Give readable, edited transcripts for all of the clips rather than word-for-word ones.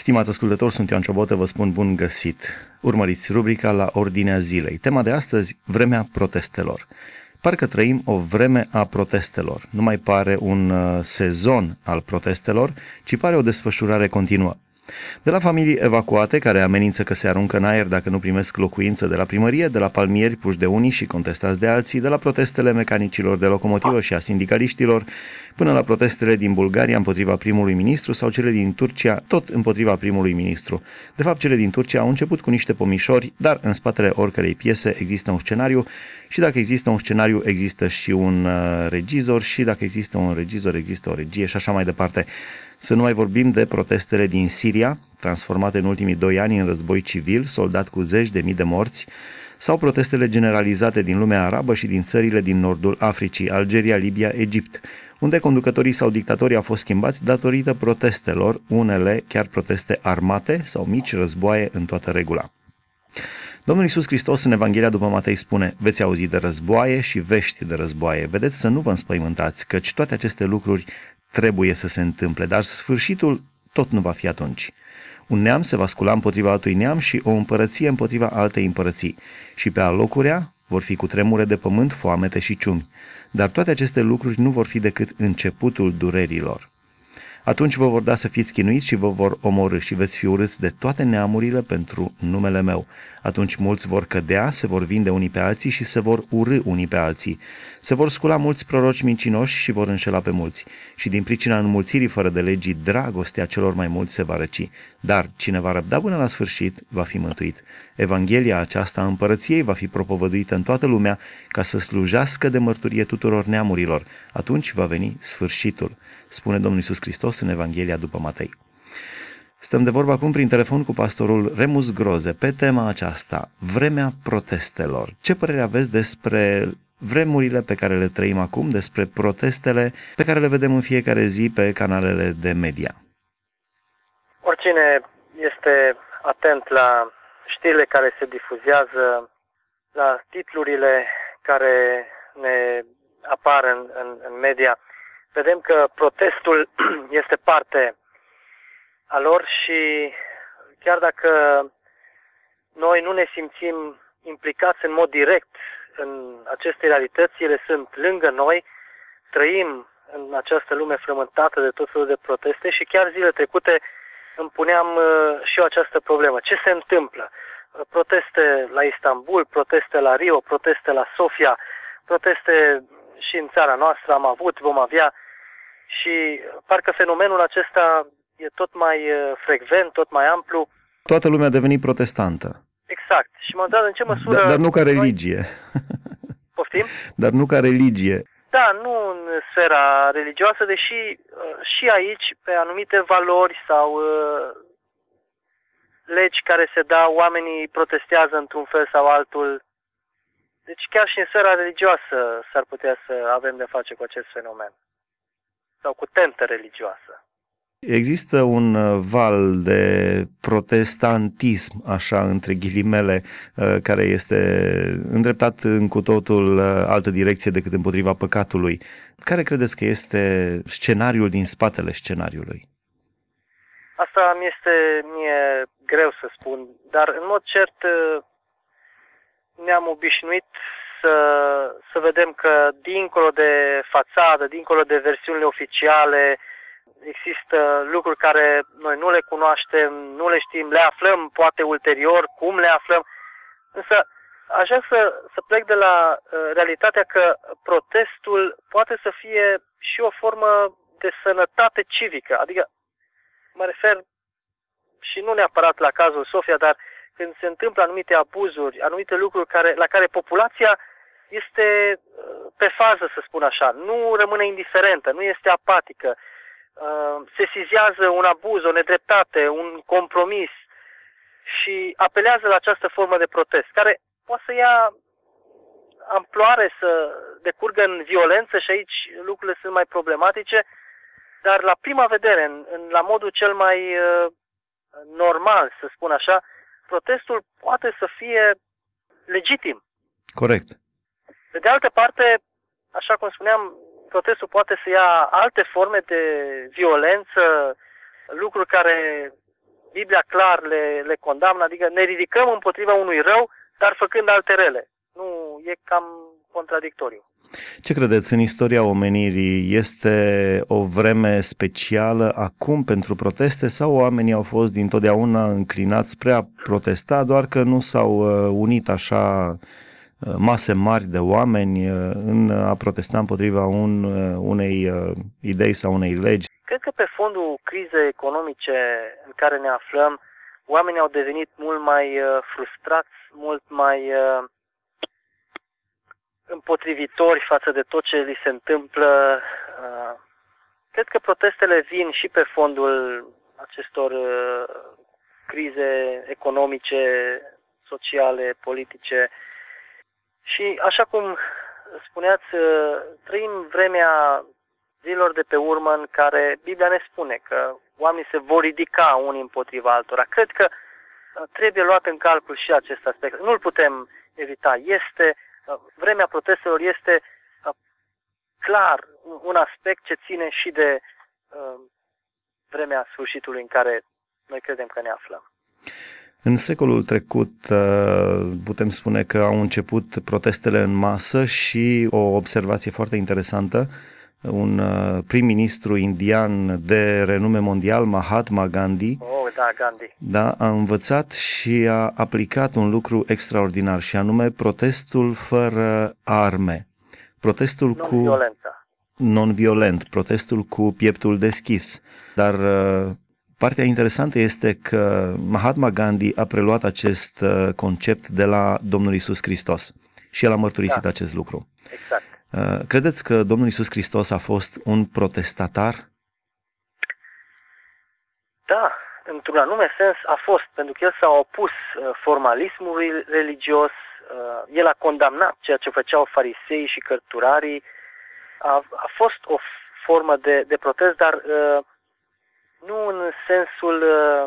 Stimați ascultători, sunt Ioan Ciobotă, vă spun bun găsit. Urmăriți rubrica La Ordinea Zilei. Tema de astăzi, vremea protestelor. Parcă trăim o vreme a protestelor. Nu mai pare un sezon al protestelor, ci pare o desfășurare continuă. De la familii evacuate, care amenință că se aruncă în aer dacă nu primesc locuință de la primărie, de la palmieri puși de unii și contestați de alții, de la protestele mecanicilor de locomotivă și a sindicaliștilor, până la protestele din Bulgaria împotriva primului ministru sau cele din Turcia tot împotriva primului ministru. De fapt, cele din Turcia au început cu niște pomișori, dar în spatele oricărei piese există un scenariu și dacă există un scenariu, există și un regizor și dacă există un regizor, există o regie și așa mai departe. Să nu mai vorbim de protestele din Siria, transformate în ultimii 2 ani în război civil, soldat cu 10.000 de morți, sau protestele generalizate din lumea arabă și din țările din nordul Africii, Algeria, Libia, Egipt, unde conducătorii sau dictatorii au fost schimbați datorită protestelor, unele chiar proteste armate sau mici războaie în toată regula. Domnul Iisus Hristos în Evanghelia după Matei spune: veți auzi de războaie și vești de războaie. Vedeți să nu vă înspăimântați, căci toate aceste lucruri trebuie să se întâmple, dar sfârșitul tot nu va fi atunci. Un neam se va scula împotriva altui neam și o împărăție împotriva altei împărății. Și pe alocurea vor fi cutremure de pământ, foamete și ciumi. Dar toate aceste lucruri nu vor fi decât începutul durerilor. Atunci vă vor da să fiți chinuiți și vă vor omorî și veți fi urâți de toate neamurile pentru numele meu. Atunci mulți vor cădea, se vor vinde unii pe alții și se vor urî unii pe alții. Se vor scula mulți proroci mincinoși și vor înșela pe mulți. Și din pricina înmulțirii fără de legii, dragostea celor mai mulți se va răci. Dar cine va răbda până la sfârșit, va fi mântuit. Evanghelia aceasta a împărăției va fi propovăduită în toată lumea ca să slujească de mărturie tuturor neamurilor. Atunci va veni sfârșitul, spune Domnul Iisus Hristos în Evanghelia după Matei. Stăm de vorbă acum prin telefon cu pastorul Remus Groze pe tema aceasta, vremea protestelor. Ce părere aveți despre vremurile pe care le trăim acum, despre protestele pe care le vedem în fiecare zi pe canalele de media? Oricine este atent la știrile care se difuzează, la titlurile care ne apar în media, vedem că protestul este parte a lor și chiar dacă noi nu ne simțim implicați în mod direct în aceste realități, ele sunt lângă noi, trăim în această lume frământată de tot felul de proteste și chiar zilele trecute îmi puneam și eu această problemă. Ce se întâmplă? Proteste la Istanbul, proteste la Rio, proteste la Sofia, proteste și în țara noastră am avut, vom avea și parcă fenomenul acesta e tot mai frecvent, tot mai amplu. Toată lumea a devenit protestantă. Exact. Și mă întreb în ce măsură... Dar nu ca religie. Poftim? Dar nu ca religie. Da, nu în sfera religioasă, deși și aici, pe anumite valori sau legi care se dau, oamenii protestează într-un fel sau altul. Deci chiar și în sfera religioasă s-ar putea să avem de face cu acest fenomen. Sau cu tentă religioasă. Există un val de protestantism, așa, între ghilimele, care este îndreptat în cu totul altă direcție decât împotriva păcatului. Care credeți că este scenariul din spatele scenariului? Asta mi este mie greu să spun, dar în mod cert ne-am obișnuit să vedem că dincolo de fațadă, dincolo de versiunile oficiale, există lucruri care noi nu le cunoaștem, nu le știm, le aflăm poate ulterior, cum le aflăm. Însă aș vrea să plec de la realitatea că protestul poate să fie și o formă de sănătate civică. Adică mă refer și nu neapărat la cazul Sofia, dar când se întâmplă anumite abuzuri, anumite lucruri la care populația este pe fază, să spun așa, nu rămâne indiferentă, nu este apatică, sesizează un abuz, o nedreptate, un compromis și apelează la această formă de protest, care poate să ia amploare, să decurgă în violență și aici lucrurile sunt mai problematice, dar la prima vedere, la modul cel mai normal, să spun așa, protestul poate să fie legitim. Corect. Pe de altă parte, așa cum spuneam, protestul poate să ia alte forme de violență, lucruri care Biblia clar le condamnă, adică ne ridicăm împotriva unui rău, dar făcând alte rele. Nu, e cam contradictoriu. Ce credeți, în istoria omenirii este o vreme specială acum pentru proteste sau oamenii au fost dintotdeauna înclinați spre a protesta, doar că nu s-au unit așa mase mari de oameni în a protesta împotriva unei idei sau unei legi? Cred că pe fondul crizei economice în care ne aflăm, oamenii au devenit mult mai frustrați, mult mai împotrivitori față de tot ce li se întâmplă. Cred că protestele vin și pe fondul acestor crize economice, sociale, politice. Și așa cum spuneați, trăim vremea zilor de pe urmă în care Biblia ne spune că oamenii se vor ridica unii împotriva altora. Cred că trebuie luat în calcul și acest aspect. Nu-l putem evita. Vremea protestelor este clar un aspect ce ține și de vremea sfârșitului în care noi credem că ne aflăm. În secolul trecut putem spune că au început protestele în masă și o observație foarte interesantă. Un prim-ministru indian de renume mondial, Mahatma Gandhi, a învățat și a aplicat un lucru extraordinar, și anume protestul fără arme, protestul non-violent, protestul cu pieptul deschis. Dar partea interesantă este că Mahatma Gandhi a preluat acest concept de la Domnul Iisus Hristos și el a mărturisit acest lucru. Exact. Credeți că Domnul Iisus Hristos a fost un protestatar? Da, într-un anume sens a fost, pentru că el s-a opus formalismului religios, el a condamnat ceea ce făceau fariseii și cărturarii, a fost o formă de protest, dar nu în sensul,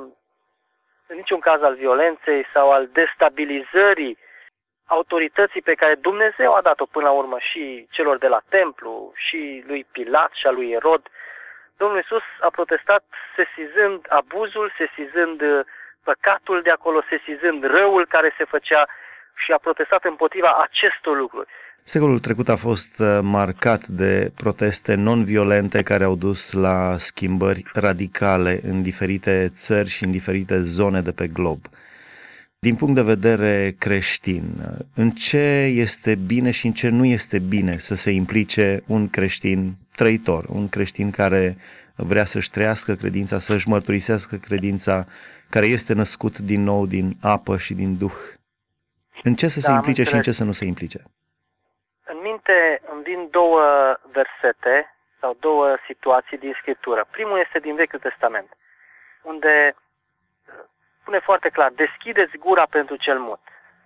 în niciun caz al violenței sau al destabilizării autorității pe care Dumnezeu a dat-o până la urmă și celor de la templu, și lui Pilat și a lui Irod. Domnul Iisus a protestat sesizând abuzul, sesizând păcatul de acolo, sesizând răul care se făcea și a protestat împotriva acestor lucruri. Secolul trecut a fost marcat de proteste non-violente care au dus la schimbări radicale în diferite țări și în diferite zone de pe glob. Din punct de vedere creștin, în ce este bine și în ce nu este bine să se implice un creștin trăitor, un creștin care vrea să-și trăiască credința, să-și mărturisească credința, care este născut din nou din apă și din Duh? În ce să se implice și în ce să nu se implice? În minte îmi vin două versete sau două situații din Scriptură. Primul este din Vechiul Testament, unde spune foarte clar: deschideți gura pentru cel mut.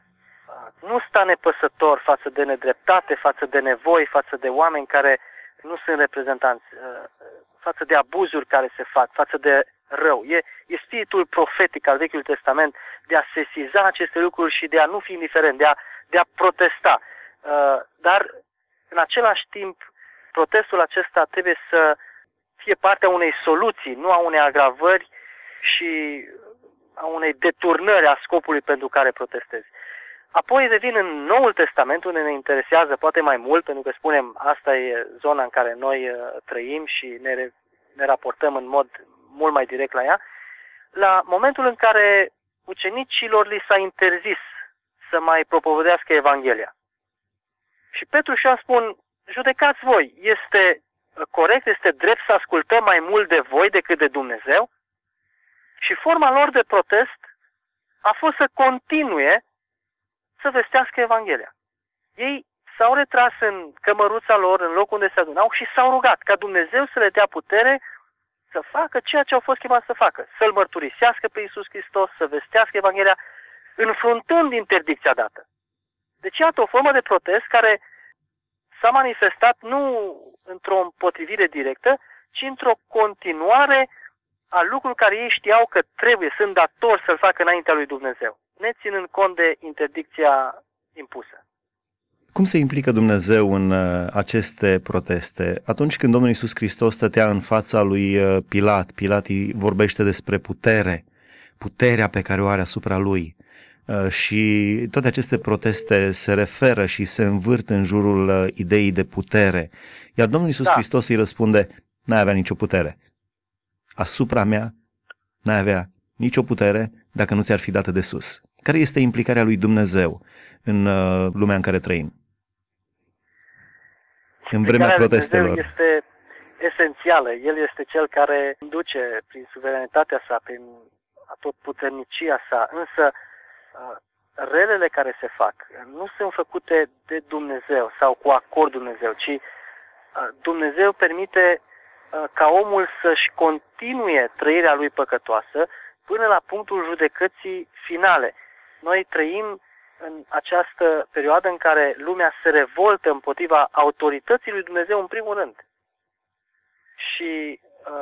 Nu sta nepăsător față de nedreptate, față de nevoi, față de oameni care nu sunt reprezentanți, față de abuzuri care se fac, față de rău. E spiritul profetic al Vechiului Testament de a sesiza aceste lucruri și de a nu fi indiferent, de a protesta. Dar, în același timp, protestul acesta trebuie să fie partea unei soluții, nu a unei agravări și a unei deturnări a scopului pentru care protestezi. Apoi revin în Noul Testament, unde ne interesează poate mai mult, pentru că spunem, asta e zona în care noi trăim și ne raportăm în mod mult mai direct la ea, la momentul în care ucenicilor li s-a interzis să mai propovădească Evanghelia. Și Petru și Ioan spun: judecați voi, este corect, este drept să ascultăm mai mult de voi decât de Dumnezeu? Și forma lor de protest a fost să continue să vestească Evanghelia. Ei s-au retras în cămăruța lor, în locul unde se adunau, și s-au rugat ca Dumnezeu să le dea putere să facă ceea ce au fost chemați să facă. Să-L mărturisească pe Iisus Hristos, să vestească Evanghelia, înfruntând interdicția dată. Deci iată o formă de protest care s-a manifestat nu într-o împotrivire directă, ci într-o continuare a lucrurilor care ei știau că sunt datori să-L facă înaintea lui Dumnezeu, neținând cont de interdicția impusă. Cum se implică Dumnezeu în aceste proteste? Atunci când Domnul Iisus Hristos stătea în fața lui Pilat, Pilat îi vorbește despre putere. puterea pe care o are asupra lui. Și toate aceste proteste se referă și se învârt în jurul ideii de putere. Iar Domnul Iisus Hristos îi răspunde: n-ai avea nicio putere. Asupra mea n-ai avea nicio putere dacă nu ți-ar fi dată de sus. Care este implicarea lui Dumnezeu în lumea în care trăim? În vremea protestelor. Dumnezeu este esențială. El este cel care conduce prin suveranitatea sa, prin atotputernicia sa, însă relele care se fac nu sunt făcute de Dumnezeu sau cu acord Dumnezeu, ci Dumnezeu permite ca omul să-și continue trăirea lui păcătoasă până la punctul judecății finale. Noi trăim în această perioadă în care lumea se revoltă împotriva autorității lui Dumnezeu în primul rând. Și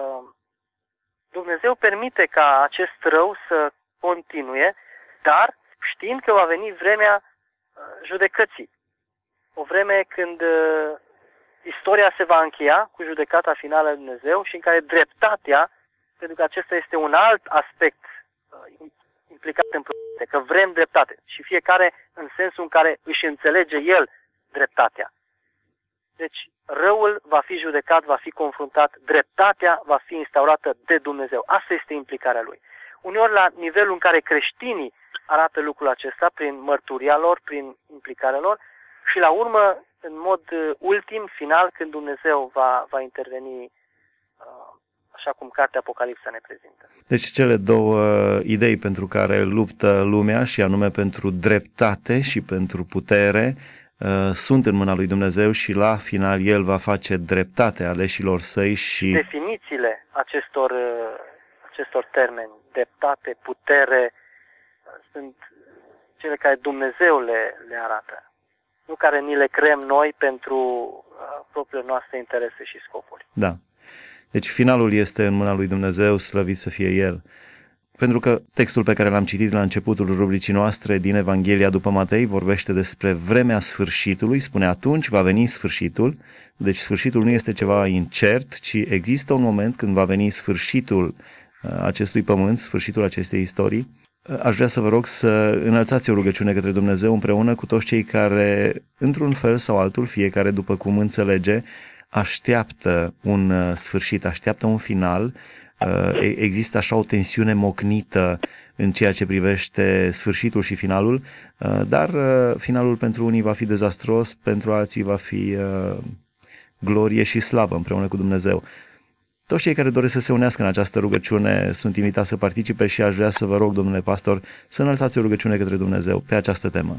Dumnezeu permite ca acest rău să continue, dar știind că va veni vremea judecății. O vreme când istoria se va încheia cu judecata finală a lui Dumnezeu și în care dreptatea, pentru că acesta este un alt aspect implicat în proteste, că vrem dreptate și fiecare în sensul în care își înțelege el dreptatea. Deci răul va fi judecat, va fi confruntat, dreptatea va fi instaurată de Dumnezeu. Asta este implicarea lui. Uneori la nivelul în care creștinii arată lucrul acesta prin mărturia lor, prin implicarea lor și la urmă, în mod ultim, final, când Dumnezeu va interveni așa cum cartea Apocalipsa ne prezintă. Deci cele două idei pentru care luptă lumea, și anume pentru dreptate și pentru putere, sunt în mâna lui Dumnezeu și la final El va face dreptate aleșilor săi și... Definițiile acestor termeni, dreptate, putere, sunt cele care Dumnezeu le arată, nu care ni le creăm noi pentru propriile noastre interese și scopuri. Da. Deci finalul este în mâna lui Dumnezeu, slăvit să fie El. Pentru că textul pe care l-am citit la începutul rubricii noastre din Evanghelia după Matei vorbește despre vremea sfârșitului, spune atunci va veni sfârșitul, deci sfârșitul nu este ceva incert, ci există un moment când va veni sfârșitul acestui pământ, sfârșitul acestei istorii. Aș vrea să vă rog să înălțați o rugăciune către Dumnezeu împreună cu toți cei care, într-un fel sau altul, fiecare după cum înțelege, așteaptă un sfârșit, așteaptă un final. Există așa o tensiune mocnită în ceea ce privește sfârșitul și finalul, dar finalul pentru unii va fi dezastruos, pentru alții va fi glorie și slavă împreună cu Dumnezeu. Toți cei care doresc să se unească în această rugăciune sunt invitați să participe și aș vrea să vă rog, domnule pastor, să înălțați o rugăciune către Dumnezeu pe această temă.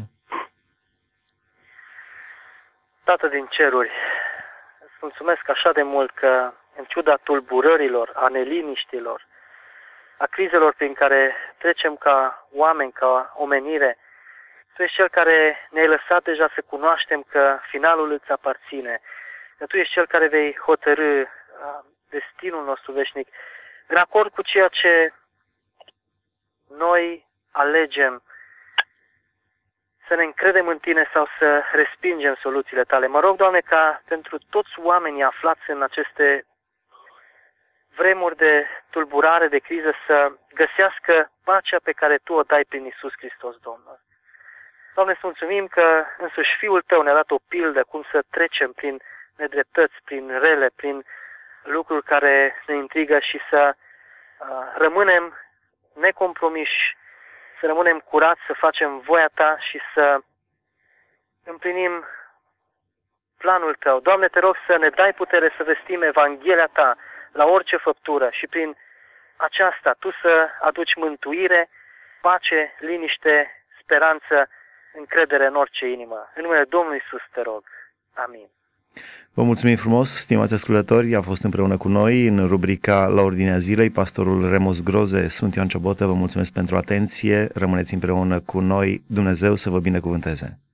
Tată din ceruri, îți mulțumesc așa de mult că, în ciuda tulburărilor, a neliniștilor, a crizelor prin care trecem ca oameni, ca omenire, Tu ești Cel care ne-ai lăsat deja să cunoaștem că finalul îți aparține, că Tu ești Cel care vei hotărî destinul nostru veșnic, în acord cu ceea ce noi alegem, să ne încredem în Tine sau să respingem soluțiile Tale. Mă rog, Doamne, ca pentru toți oamenii aflați în aceste vremuri de tulburare, de criză, să găsească pacea pe care Tu o dai prin Iisus Hristos, Domnul. Doamne, îți mulțumim că însuși Fiul Tău ne-a dat o pildă cum să trecem prin nedreptăți, prin rele, prin lucruri care ne intrigă și să rămânem necompromiși, să rămânem curați, să facem voia Ta și să împlinim planul Tău. Doamne, Te rog să ne dai putere să vestim Evanghelia Ta la orice făptură și prin aceasta Tu să aduci mântuire, pace, liniște, speranță, încredere în orice inimă. În numele Domnului Iisus Te rog. Amin. Vă mulțumim frumos, stimați ascultători, a fost împreună cu noi în rubrica La Ordinea Zilei pastorul Remus Groze. Sunt Ioan Ciobotă, vă mulțumesc pentru atenție, rămâneți împreună cu noi, Dumnezeu să vă binecuvânteze.